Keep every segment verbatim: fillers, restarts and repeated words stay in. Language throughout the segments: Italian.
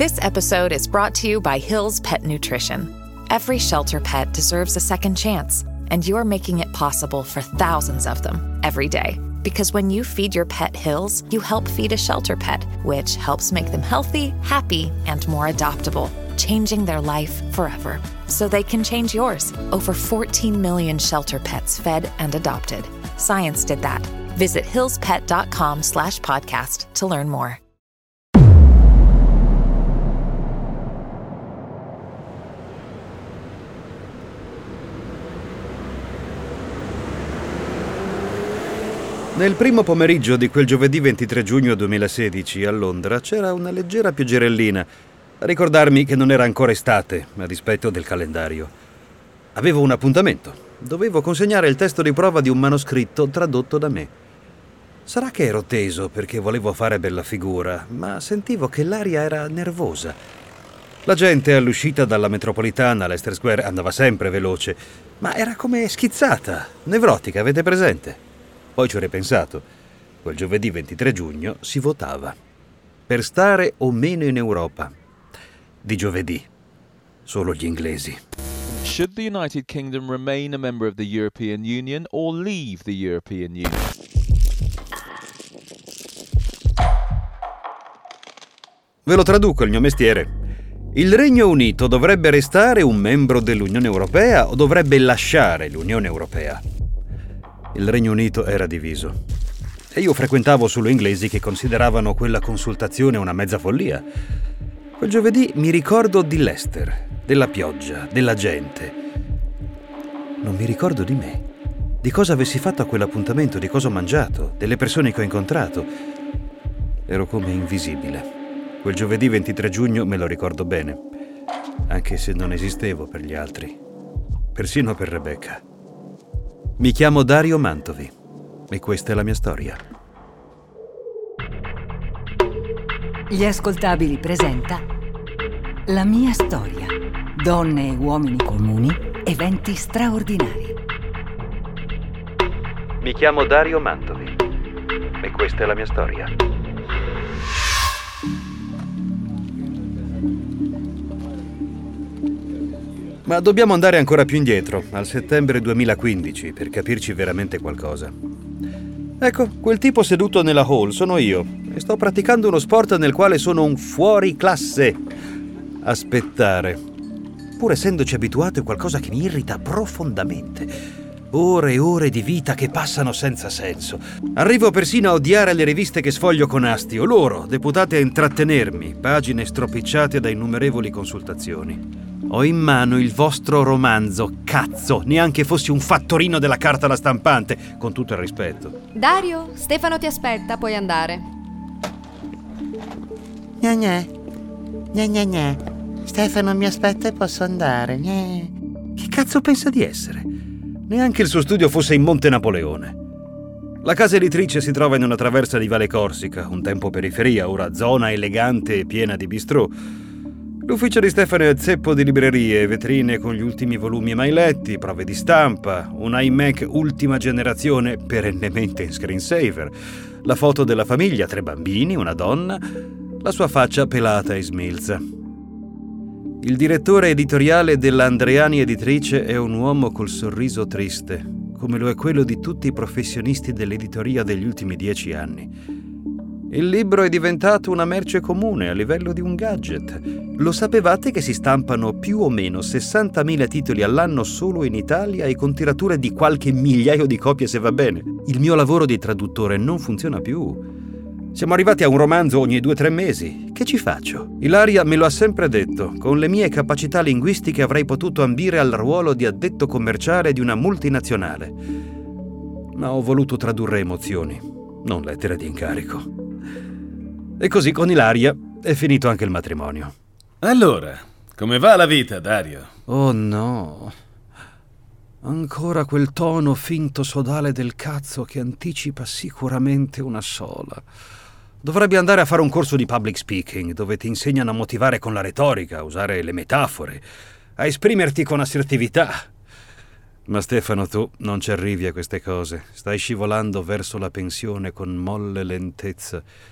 This episode is brought to you by Hill's Pet Nutrition. Every shelter pet deserves a second chance, and you're making it possible for thousands of them every day. Because when you feed your pet Hill's, you help feed a shelter pet, which helps make them healthy, happy, and more adoptable, changing their life forever. So they can change yours. Over fourteen million shelter pets fed and adopted. Science did that. Visit hillspet.com slash podcast to learn more. Nel primo pomeriggio di quel giovedì ventitré giugno duemilasedici a Londra c'era una leggera pioggerellina a ricordarmi che non era ancora estate a dispetto del calendario. Avevo un appuntamento. Dovevo consegnare il testo di prova di un manoscritto tradotto da me. Sarà che ero teso perché volevo fare bella figura, ma sentivo che l'aria era nervosa. La gente all'uscita dalla metropolitana Leicester Square andava sempre veloce, ma era come schizzata, nevrotica, avete presente? Poi ci ho ripensato. Quel giovedì ventitré giugno si votava. Per stare o meno in Europa. Di giovedì. Solo gli inglesi. Should the United Kingdom remain a member of the European Union or leave the European Union? Ve lo traduco, il mio mestiere. Il Regno Unito dovrebbe restare un membro dell'Unione Europea o dovrebbe lasciare l'Unione Europea? Il Regno Unito era diviso. E io frequentavo solo inglesi che consideravano quella consultazione una mezza follia. Quel giovedì mi ricordo di Leicester, della pioggia, della gente. Non mi ricordo di me, di cosa avessi fatto a quell'appuntamento, di cosa ho mangiato, delle persone che ho incontrato. Ero come invisibile. Quel giovedì ventitré giugno me lo ricordo bene, anche se non esistevo per gli altri, persino per Rebecca. Mi chiamo Dario Mantovi e questa è la mia storia. Gli Ascoltabili presenta La mia storia. Donne e uomini comuni, eventi straordinari. Mi chiamo Dario Mantovi e questa è la mia storia. Ma dobbiamo andare ancora più indietro, al settembre duemilaquindici, per capirci veramente qualcosa. Ecco, quel tipo seduto nella hall sono io e sto praticando uno sport nel quale sono un fuori classe. Aspettare. Pur essendoci abituato è qualcosa che mi irrita profondamente. Ore e ore di vita che passano senza senso. Arrivo persino a odiare le riviste che sfoglio con astio, loro, deputate a intrattenermi, pagine stropicciate da innumerevoli consultazioni. Ho in mano il vostro romanzo, cazzo, neanche fossi un fattorino della carta alla stampante, con tutto il rispetto. Dario, Stefano ti aspetta, puoi andare. Gna gna, gna gna gna. Stefano mi aspetta e posso andare. Gna. Che cazzo pensa di essere? Neanche il suo studio fosse in Monte Napoleone. La casa editrice si trova in una traversa di Valle Corsica, un tempo periferia, ora zona elegante e piena di bistrò. L'ufficio di Stefano è zeppo di librerie, vetrine con gli ultimi volumi mai letti, prove di stampa, un iMac ultima generazione perennemente in screensaver, la foto della famiglia, tre bambini, una donna, la sua faccia pelata e smilza. Il direttore editoriale della Andreani Editrice è un uomo col sorriso triste, come lo è quello di tutti i professionisti dell'editoria degli ultimi dieci anni. Il libro è diventato una merce comune a livello di un gadget. Lo sapevate che si stampano più o meno sessantamila titoli all'anno solo in Italia e con tirature di qualche migliaio di copie se va bene? Il mio lavoro di traduttore non funziona più. Siamo arrivati a un romanzo ogni due o tre mesi. Che ci faccio? Ilaria me lo ha sempre detto. Con le mie capacità linguistiche avrei potuto ambire al ruolo di addetto commerciale di una multinazionale. Ma ho voluto tradurre emozioni, non lettere di incarico. E così con Ilaria è finito anche il matrimonio. Allora, come va la vita, Dario? Oh no. Ancora quel tono finto sodale del cazzo che anticipa sicuramente una sola. Dovrebbe andare a fare un corso di public speaking dove ti insegnano a motivare con la retorica, a usare le metafore, a esprimerti con assertività. Ma Stefano, tu non ci arrivi a queste cose. Stai scivolando verso la pensione con molle lentezza,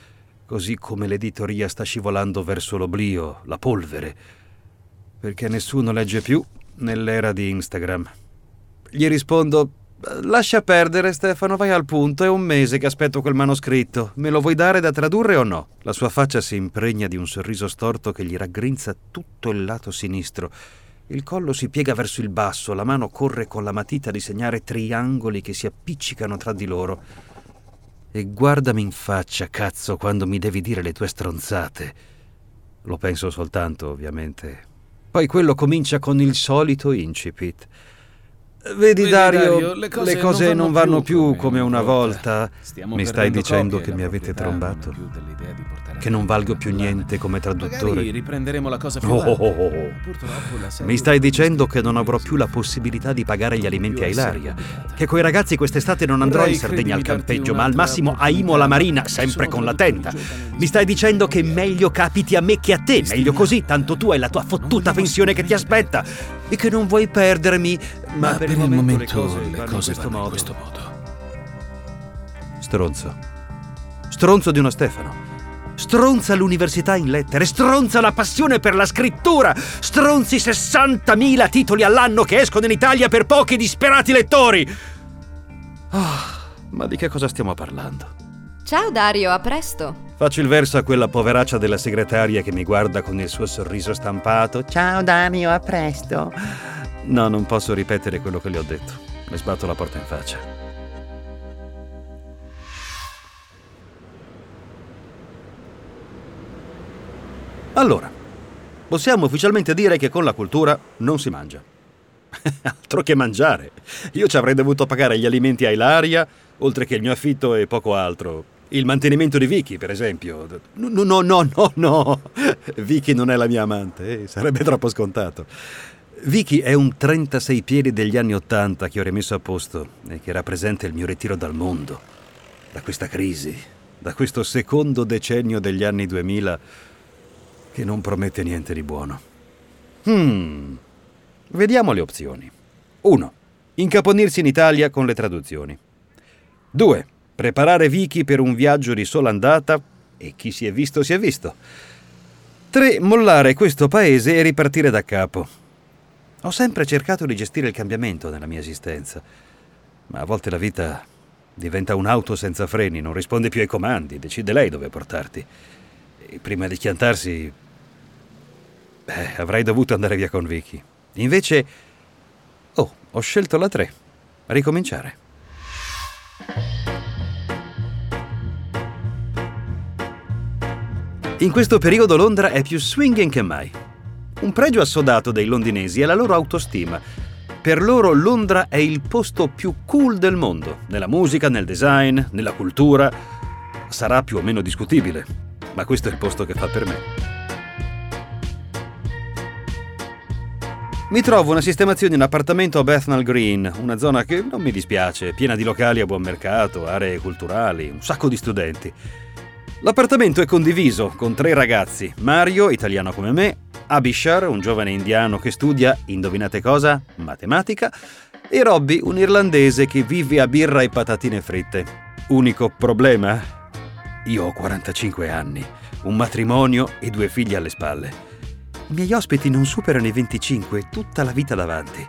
così come l'editoria sta scivolando verso l'oblio, la polvere, perché nessuno legge più nell'era di Instagram. Gli rispondo: lascia perdere Stefano, vai al punto, è un mese che aspetto quel manoscritto, me lo vuoi dare da tradurre o no? La sua faccia si impregna di un sorriso storto che gli raggrinza tutto il lato sinistro. Il collo si piega verso il basso, la mano corre con la matita a disegnare triangoli che si appiccicano tra di loro. E guardami in faccia, cazzo, quando mi devi dire le tue stronzate. Lo penso soltanto, ovviamente. Poi quello comincia con il solito incipit. Vedi, Vedi, Dario, Dario, le cose, le cose non vanno, non vanno più, più come una volta. volta. Mi stai dicendo che mi avete trombato? Che non valgo più niente come traduttore? Magari riprenderemo la cosa più oh, oh, oh, oh. Purtroppo la Mi stai dicendo che non avrò più la possibilità di pagare gli alimenti a Ilaria? Che coi ragazzi quest'estate non andrò in Sardegna al campeggio, ma al massimo a Imola Marina, sempre con la tenda? Mi stai dicendo che meglio capiti a me che a te? Meglio così, tanto tu hai la tua fottuta pensione che ti aspetta e che non vuoi perdermi. Ma, Ma per, per il il momento, momento le cose, le cose vanno vanno in in questo questo modo. modo. Stronzo. Stronzo di uno Stefano. Stronza l'università in lettere, stronza la passione per la scrittura, stronzi sessantamila titoli all'anno che escono in Italia per pochi disperati lettori. Oh, ma di che cosa stiamo parlando? Ciao Dario, a presto. Faccio il verso a quella poveraccia della segretaria che mi guarda con il suo sorriso stampato. Ciao Dario, a presto. No, non posso ripetere quello che le ho detto. Le sbatto la porta in faccia. Allora, possiamo ufficialmente dire che con la cultura non si mangia. Altro che mangiare. Io ci avrei dovuto pagare gli alimenti a Ilaria, oltre che il mio affitto e poco altro. Il mantenimento di Vicky, per esempio. No, no, no, no, no. Vicky non è la mia amante, eh? Sarebbe troppo scontato. Vicky è un trentasei piedi degli anni Ottanta che ho rimesso a posto e che rappresenta il mio ritiro dal mondo, da questa crisi, da questo secondo decennio degli anni duemila che non promette niente di buono. Hmm. Vediamo le opzioni. uno. Incaponirsi in Italia con le traduzioni. due. Preparare Vicky per un viaggio di sola andata e chi si è visto si è visto. tre. Mollare questo paese e ripartire da capo. Ho sempre cercato di gestire il cambiamento nella mia esistenza, ma a volte la vita diventa un'auto senza freni, non risponde più ai comandi, decide lei dove portarti. E prima di chiantarsi, beh, avrei dovuto andare via con Vicky. Invece, oh, ho scelto la tre. Ricominciare. In questo periodo Londra è più swinging che mai. Un pregio assodato dei londinesi è la loro autostima. Per loro Londra è il posto più cool del mondo, nella musica, nel design, nella cultura. Sarà più o meno discutibile, ma questo è il posto che fa per me. Mi trovo una sistemazione in appartamento a Bethnal Green, una zona che non mi dispiace, piena di locali a buon mercato, aree culturali, un sacco di studenti. L'appartamento è condiviso con tre ragazzi, Mario, italiano come me, Abishar, un giovane indiano che studia, indovinate cosa? Matematica, e Robbie, un irlandese che vive a birra e patatine fritte. Unico problema? Io ho quarantacinque anni, un matrimonio e due figli alle spalle. I miei ospiti non superano i venticinque, tutta la vita davanti.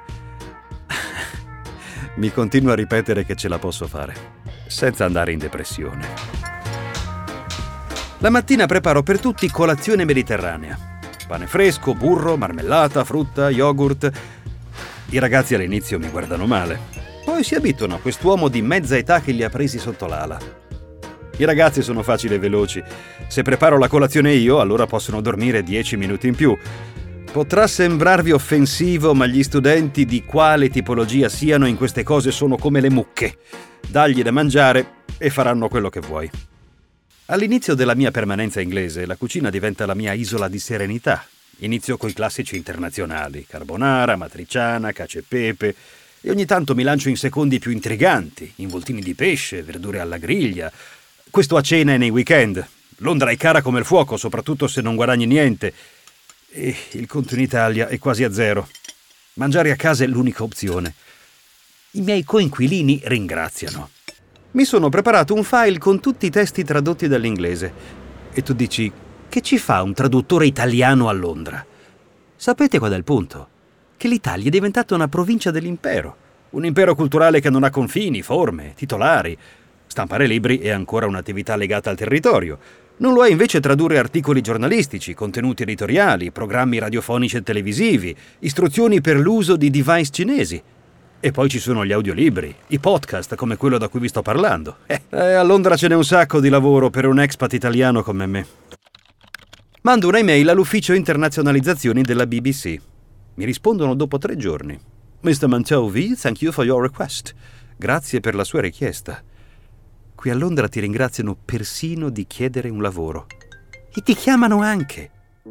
Mi continuo a ripetere che ce la posso fare, senza andare in depressione. La mattina preparo per tutti colazione mediterranea. Pane fresco, burro, marmellata, frutta, yogurt. I ragazzi all'inizio mi guardano male. Poi si abituano a quest'uomo di mezza età che li ha presi sotto l'ala. I ragazzi sono facili e veloci. Se preparo la colazione io, allora possono dormire dieci minuti in più. Potrà sembrarvi offensivo, ma gli studenti di quale tipologia siano in queste cose sono come le mucche. Dagli da mangiare e faranno quello che vuoi. All'inizio della mia permanenza inglese, la cucina diventa la mia isola di serenità. Inizio coi classici internazionali, carbonara, matriciana, cacio e pepe, e ogni tanto mi lancio in secondi più intriganti, involtini di pesce, verdure alla griglia. Questo a cena e nei weekend. Londra è cara come il fuoco, soprattutto se non guadagni niente. E il conto in Italia è quasi a zero. Mangiare a casa è l'unica opzione. I miei coinquilini ringraziano. Mi sono preparato un file con tutti i testi tradotti dall'inglese. E tu dici, che ci fa un traduttore italiano a Londra? Sapete qual è il punto? Che l'Italia è diventata una provincia dell'impero. Un impero culturale che non ha confini, forme, titolari. Stampare libri è ancora un'attività legata al territorio. Non lo è invece tradurre articoli giornalistici, contenuti editoriali, programmi radiofonici e televisivi, istruzioni per l'uso di device cinesi. E poi ci sono gli audiolibri, i podcast come quello da cui vi sto parlando. Eh, eh, a Londra ce n'è un sacco di lavoro per un expat italiano come me. Mando un'email all'ufficio internazionalizzazioni della B B C. Mi rispondono dopo tre giorni. mister Mantovi, thank you for your request. Grazie per la sua richiesta. Qui a Londra ti ringraziano persino di chiedere un lavoro. E ti chiamano anche.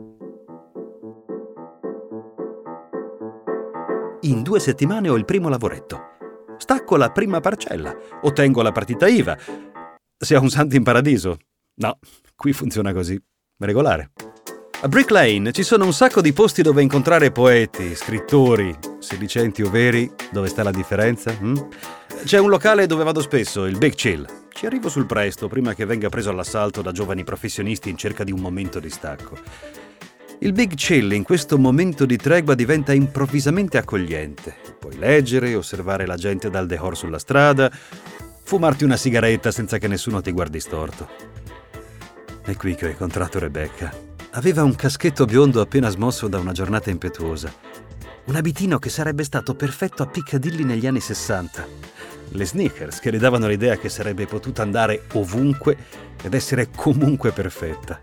In due settimane ho il primo lavoretto. Stacco la prima parcella. Ottengo la partita I V A. Sia un santo in paradiso. No, qui funziona così. Regolare. A Brick Lane ci sono un sacco di posti dove incontrare poeti, scrittori, sedicenti o veri. Dove sta la differenza? Hm? C'è un locale dove vado spesso, il Big Chill. Ci arrivo sul presto, prima che venga preso all'assalto da giovani professionisti in cerca di un momento di stacco. Il Big Chill in questo momento di tregua diventa improvvisamente accogliente. Puoi leggere, osservare la gente dal dehors sulla strada, fumarti una sigaretta senza che nessuno ti guardi storto. È qui che ho incontrato Rebecca. Aveva un caschetto biondo appena smosso da una giornata impetuosa. Un abitino che sarebbe stato perfetto a Piccadilly negli anni sessanta. Le sneakers che le davano l'idea che sarebbe potuta andare ovunque ed essere comunque perfetta.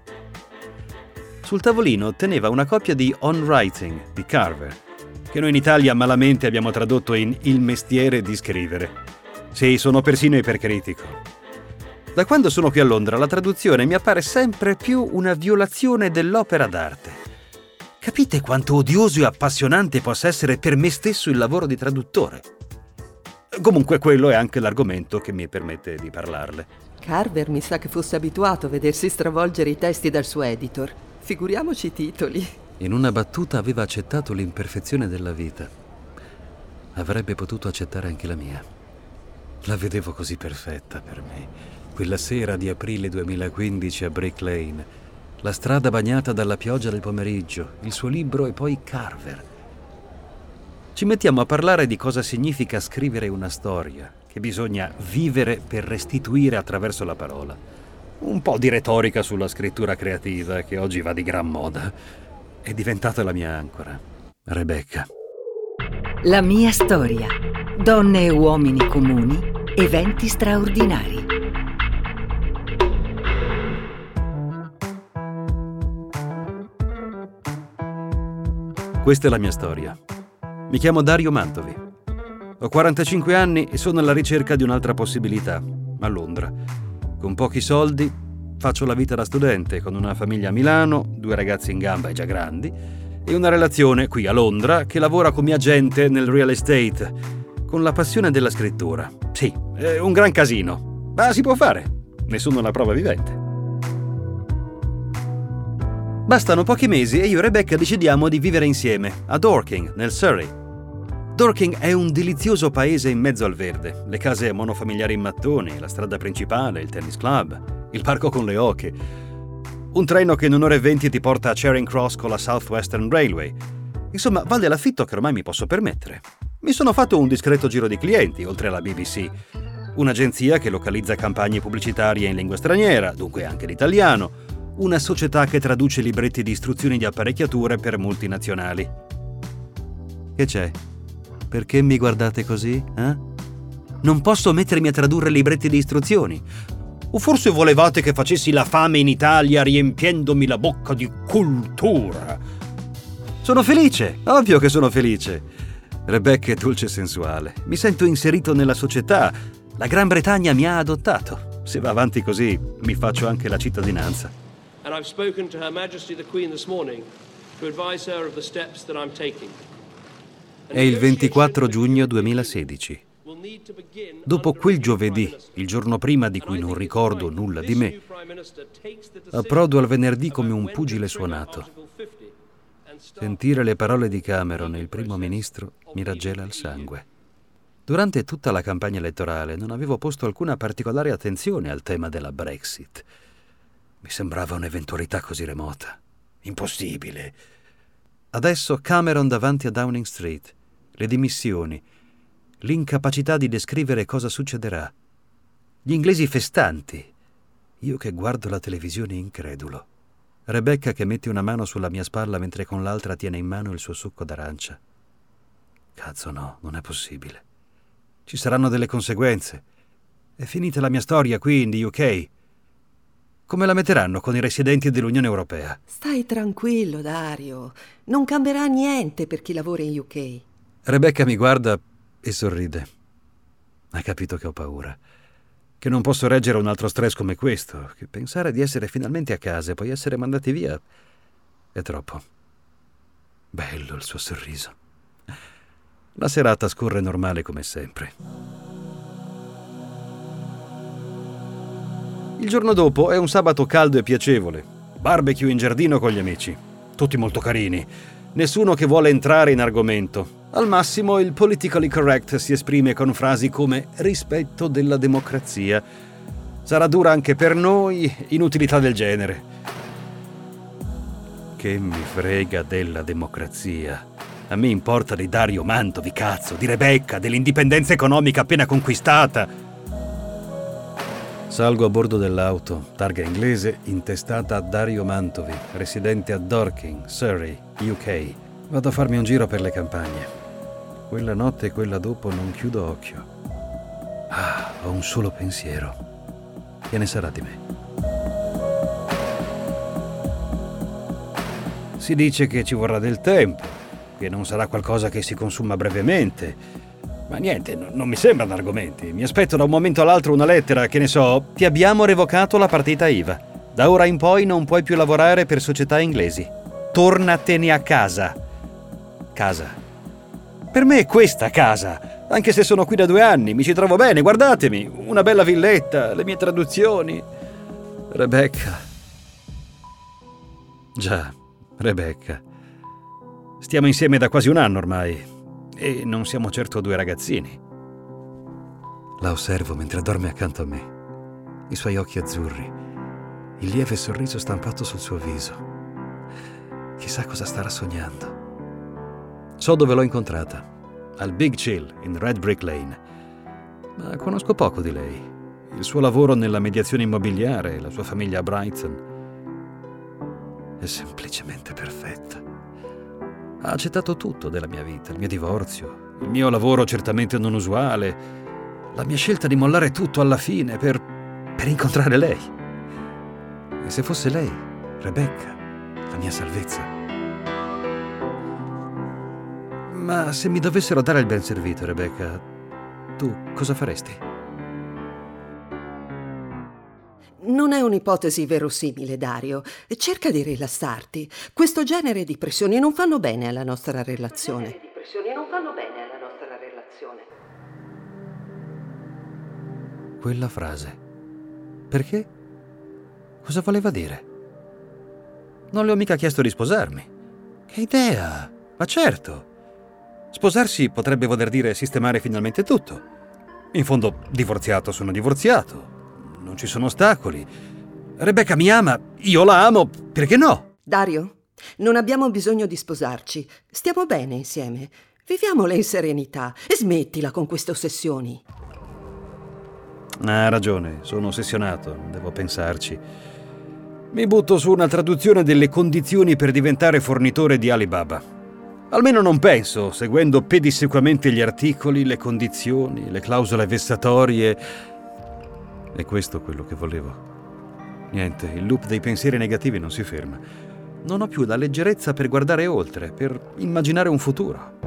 Sul tavolino teneva una copia di On Writing di Carver, che noi in Italia malamente abbiamo tradotto in Il mestiere di scrivere. Sì, sono persino ipercritico. Da quando sono qui a Londra la traduzione mi appare sempre più una violazione dell'opera d'arte. Capite quanto odioso e appassionante possa essere per me stesso il lavoro di traduttore? Comunque quello è anche l'argomento che mi permette di parlarle. Carver mi sa che fosse abituato a vedersi stravolgere i testi dal suo editor. Figuriamoci i titoli. In una battuta aveva accettato l'imperfezione della vita. Avrebbe potuto accettare anche la mia. La vedevo così perfetta per me. Quella sera di aprile duemilaquindici a Brick Lane, la strada bagnata dalla pioggia del pomeriggio, il suo libro e poi Carver. Ci mettiamo a parlare di cosa significa scrivere una storia, che bisogna vivere per restituire attraverso la parola. Un po' di retorica sulla scrittura creativa, che oggi va di gran moda. È diventata la mia ancora. Rebecca. La mia storia. Donne e uomini comuni, eventi straordinari. Questa è la mia storia. Mi chiamo Dario Mantovi. Ho quarantacinque anni e sono alla ricerca di un'altra possibilità, a Londra. Con pochi soldi, faccio la vita da studente, con una famiglia a Milano, due ragazzi in gamba e già grandi, e una relazione qui a Londra che lavora come agente nel real estate, con la passione della scrittura. Sì, è un gran casino, ma si può fare. Ne sono la prova vivente. Bastano pochi mesi e io e Rebecca decidiamo di vivere insieme, a Dorking, nel Surrey. Dorking è un delizioso paese in mezzo al verde, le case monofamiliari in mattoni, la strada principale, il tennis club, il parco con le oche, un treno che in un'ora e venti ti porta a Charing Cross con la South Western Railway. Insomma, vale l'affitto che ormai mi posso permettere. Mi sono fatto un discreto giro di clienti, oltre alla B B C, un'agenzia che localizza campagne pubblicitarie in lingua straniera, dunque anche l'italiano, una società che traduce libretti di istruzioni di apparecchiature per multinazionali. Che c'è? Perché mi guardate così, eh? Non posso mettermi a tradurre libretti di istruzioni. O forse volevate che facessi la fame in Italia riempiendomi la bocca di cultura? Sono felice, ovvio che sono felice. Rebecca è dolce e sensuale. Mi sento inserito nella società. La Gran Bretagna mi ha adottato. Se va avanti così, mi faccio anche la cittadinanza. And I've spoken to Her Majesty the Queen this morning to advise her of the steps that I'm taking. È il ventiquattro giugno duemilasedici. Dopo quel giovedì, il giorno prima di cui non ricordo nulla di me, approdo al venerdì come un pugile suonato. Sentire le parole di Cameron, il primo ministro, mi raggela il sangue. Durante tutta la campagna elettorale non avevo posto alcuna particolare attenzione al tema della Brexit. Mi sembrava un'eventualità così remota. Impossibile. Adesso Cameron davanti a Downing Street, le dimissioni, l'incapacità di descrivere cosa succederà, gli inglesi festanti, io che guardo la televisione incredulo, Rebecca che mette una mano sulla mia spalla mentre con l'altra tiene in mano il suo succo d'arancia. Cazzo no, non è possibile. Ci saranno delle conseguenze. È finita la mia storia qui in the U K. Come la metteranno con i residenti dell'Unione Europea? Stai tranquillo, Dario. Non cambierà niente per chi lavora in U K. Rebecca mi guarda e sorride. Ha capito che ho paura. Che non posso reggere un altro stress come questo. Che pensare di essere finalmente a casa e poi essere mandati via è troppo. Bello il suo sorriso. La serata scorre normale come sempre. Il giorno dopo è un sabato caldo e piacevole. Barbecue in giardino con gli amici. Tutti molto carini. Nessuno che vuole entrare in argomento. Al massimo il politically correct si esprime con frasi come rispetto della democrazia. Sarà dura anche per noi, inutilità del genere. Che mi frega della democrazia. A me importa di Dario Mantovi, cazzo, di Rebecca, dell'indipendenza economica appena conquistata. Salgo a bordo dell'auto, targa inglese, intestata a Dario Mantovi, residente a Dorking, Surrey, U K. Vado a farmi un giro per le campagne. Quella notte e quella dopo non chiudo occhio. Ah, ho un solo pensiero. Che ne sarà di me? Si dice che ci vorrà del tempo, che non sarà qualcosa che si consuma brevemente. Ma niente, no, non mi sembrano argomenti. Mi aspetto da un momento all'altro una lettera, che ne so, ti abbiamo revocato la partita I V A. Da ora in poi non puoi più lavorare per società inglesi. Tornatene a casa. Casa. Per me è questa casa. Anche se sono qui da due anni, mi ci trovo bene, guardatemi. Una bella villetta, le mie traduzioni. Rebecca. Già, Rebecca. Stiamo insieme da quasi un anno ormai. E non siamo certo due ragazzini. La osservo mentre dorme accanto a me. I suoi occhi azzurri, il lieve sorriso stampato sul suo viso. Chissà cosa starà sognando. So dove l'ho incontrata. Al Big Chill, in Red Brick Lane. Ma conosco poco di lei. Il suo lavoro nella mediazione immobiliare, la sua famiglia a Brighton. È semplicemente perfetta. Ha accettato tutto della mia vita, il mio divorzio, il mio lavoro certamente non usuale, la mia scelta di mollare tutto alla fine per, per incontrare lei. E se fosse lei, Rebecca, la mia salvezza. Ma se mi dovessero dare il ben servito, Rebecca, tu cosa faresti? Non è un'ipotesi verosimile, Dario. Cerca di rilassarti. Questo genere di pressioni non fanno bene alla nostra relazione. Questo genere di pressioni non fanno bene alla nostra relazione. Quella frase. Perché? Cosa voleva dire? Non le ho mica chiesto di sposarmi. Che idea! Ma certo! Sposarsi potrebbe voler dire sistemare finalmente tutto. In fondo, divorziato sono divorziato. Non ci sono ostacoli. Rebecca mi ama, io la amo, perché no? Dario, non abbiamo bisogno di sposarci. Stiamo bene insieme. Viviamole in serenità e smettila con queste ossessioni. Ha ragione, sono ossessionato, devo pensarci. Mi butto su una traduzione delle condizioni per diventare fornitore di Alibaba. Almeno non penso, seguendo pedissequamente gli articoli, le condizioni, le clausole vessatorie. È questo quello che volevo. Niente, il loop dei pensieri negativi non si ferma. Non ho più la leggerezza per guardare oltre, per immaginare un futuro.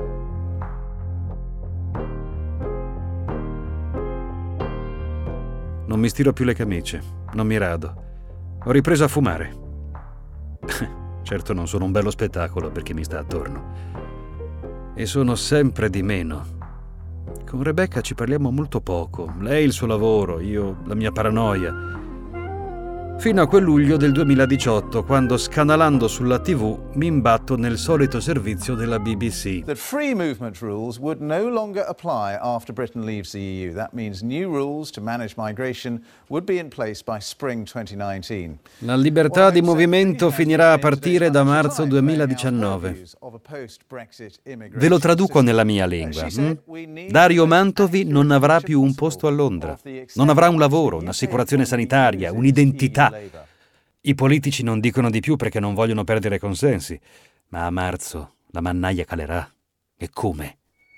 Non mi stiro più le camicie, non mi rado. Ho ripreso a fumare. Certo non sono un bello spettacolo per chi mi sta attorno. E sono sempre di meno. Con Rebecca ci parliamo molto poco. Lei il suo lavoro, io la mia paranoia. Fino a quel luglio del duemiladiciotto, quando scanalando sulla tivù mi imbatto nel solito servizio della B B C. That free movement rules would no longer apply after Britain leaves the E U. That means new rules to manage migration would be in place by spring twenty nineteen. La libertà di movimento finirà a partire da marzo duemiladiciannove. Ve lo traduco nella mia lingua. Hm? Dario Mantovi non avrà più un posto a Londra, non avrà un lavoro, un'assicurazione sanitaria, un'identità. I politici non dicono di più perché non vogliono perdere consensi, ma a marzo la mannaia calerà. E come?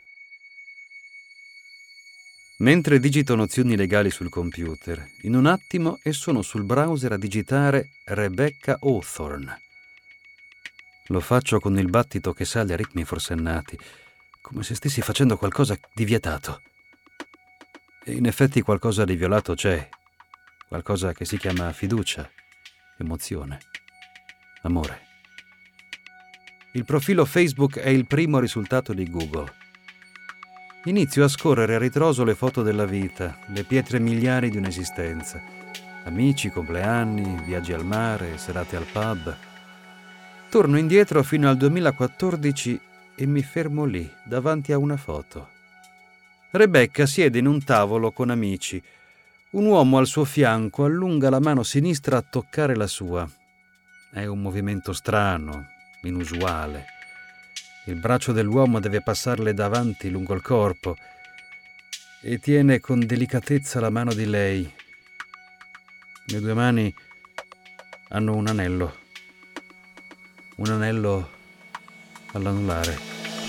Mentre digito nozioni legali sul computer, in un attimo e sono sul browser a digitare Rebecca Hawthorne. Lo faccio con il battito che sale a ritmi forsennati, come se stessi facendo qualcosa di vietato. E in effetti qualcosa di violato c'è. Qualcosa che si chiama fiducia, emozione, amore. Il profilo Facebook è il primo risultato di Google. Inizio a scorrere a ritroso le foto della vita, le pietre miliari di un'esistenza. Amici, compleanni, viaggi al mare, serate al pub. Torno indietro fino al duemilaquattordici e mi fermo lì, davanti a una foto. Rebecca siede in un tavolo con amici. Un uomo al suo fianco allunga la mano sinistra a toccare la sua. È un movimento strano, inusuale. Il braccio dell'uomo deve passarle davanti lungo il corpo e tiene con delicatezza la mano di lei. Le due mani hanno un anello. Un anello all'anulare.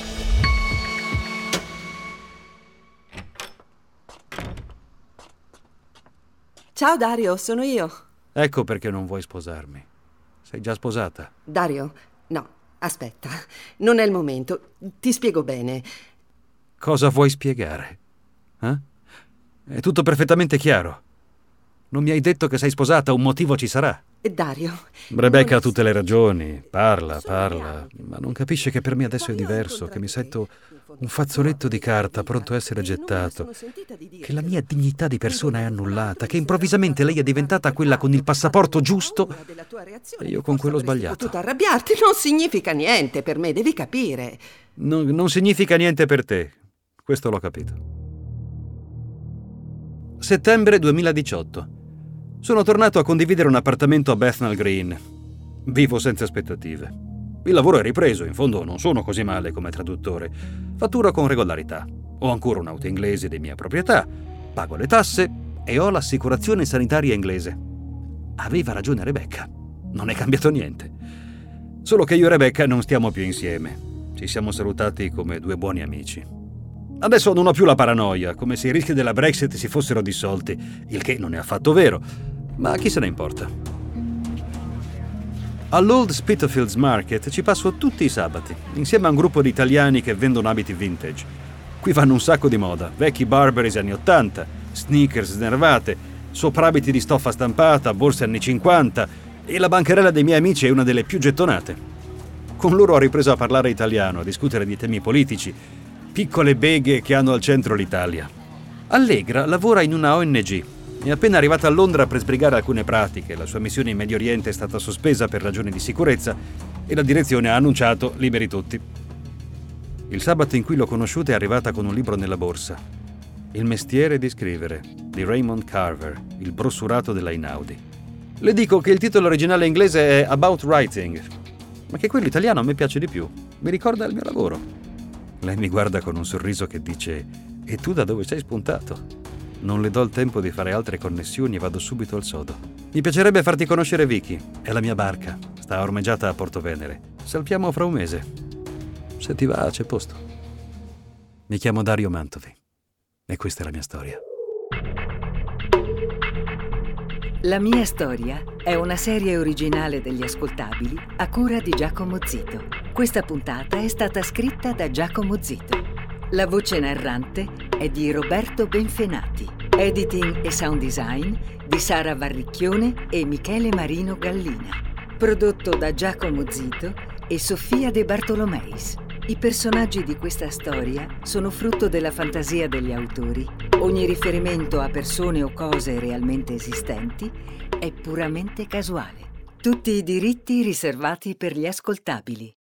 Ciao Dario, sono io. Ecco perché non vuoi sposarmi. Sei già sposata. Dario, no, aspetta. Non è il momento. Ti spiego bene. Cosa vuoi spiegare? Eh? È tutto perfettamente chiaro. Non mi hai detto che sei sposata, un motivo ci sarà. Dario... Rebecca ha tutte le ragioni. Parla, parla. Ma non capisce che per me adesso è diverso, che mi sento un fazzoletto di carta pronto a essere gettato, che la mia dignità di persona è annullata, che improvvisamente lei è diventata quella con il passaporto giusto e io con quello sbagliato. Potuto arrabbiarti non significa niente per me, devi capire. Non, non significa niente per te, questo l'ho capito. Settembre duemiladiciotto. Sono tornato a condividere un appartamento a Bethnal Green. Vivo senza aspettative. Il lavoro è ripreso, in fondo non sono così male come traduttore. Fatturo con regolarità. Ho ancora un'auto inglese di mia proprietà, pago le tasse e ho l'assicurazione sanitaria inglese. Aveva ragione Rebecca. Non è cambiato niente. Solo che io e Rebecca non stiamo più insieme. Ci siamo salutati come due buoni amici. Adesso non ho più la paranoia, come se i rischi della Brexit si fossero dissolti, il che non è affatto vero. Ma chi se ne importa? All'Old Spitalfields Market ci passo tutti i sabati, insieme a un gruppo di italiani che vendono abiti vintage. Qui vanno un sacco di moda, vecchi Burberrys anni ottanta, sneakers snervate, soprabiti di stoffa stampata, borse anni cinquanta e la bancarella dei miei amici è una delle più gettonate. Con loro ho ripreso a parlare italiano, a discutere di temi politici, piccole beghe che hanno al centro l'Italia. Allegra lavora in una O N G. È appena arrivata a Londra per sbrigare alcune pratiche. La sua missione in Medio Oriente è stata sospesa per ragioni di sicurezza e la direzione ha annunciato liberi tutti. Il sabato in cui l'ho conosciuta è arrivata con un libro nella borsa. Il mestiere di scrivere, di Raymond Carver, il brossurato della Einaudi. Le dico che il titolo originale inglese è About Writing, ma che quello italiano a me piace di più. Mi ricorda il mio lavoro. Lei mi guarda con un sorriso che dice: e tu da dove sei spuntato? Non le do il tempo di fare altre connessioni e vado subito al sodo. Mi piacerebbe farti conoscere Vicky. È la mia barca. Sta ormeggiata a Porto Venere. Salpiamo fra un mese. Se ti va, c'è posto. Mi chiamo Dario Mantovi. E questa è la mia storia. La mia storia è una serie originale degli ascoltabili a cura di Giacomo Zito. Questa puntata è stata scritta da Giacomo Zito. La voce narrante è di Roberto Benfenati. Editing e sound design di Sara Varricchione e Michele Marino Gallina. Prodotto da Giacomo Zito e Sofia De Bartolomeis. I personaggi di questa storia sono frutto della fantasia degli autori. Ogni riferimento a persone o cose realmente esistenti è puramente casuale. Tutti i diritti riservati per gli ascoltabili.